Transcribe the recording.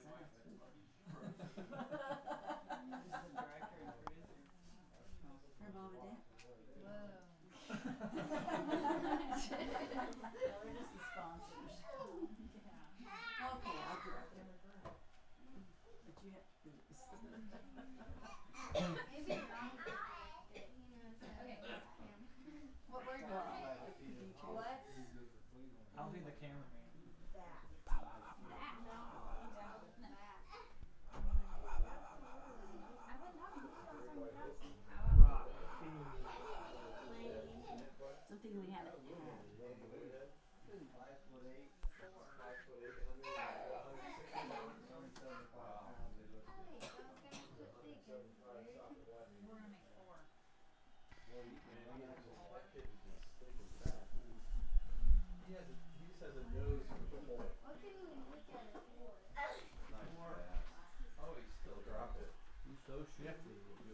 director and producer. Her mom and dad. Whoa. Well, they're just the sponsors. Yeah. Okay, I'll do it. But you have to do this. Maybe wrong. Okay. What word? What? I'll be the cameraman. That. Rock. Something we haven't had. We're gonna make 4. He just has a nose for football. What can we look at it for? Nice pass. Oh, he still dropped it. He's so shifty.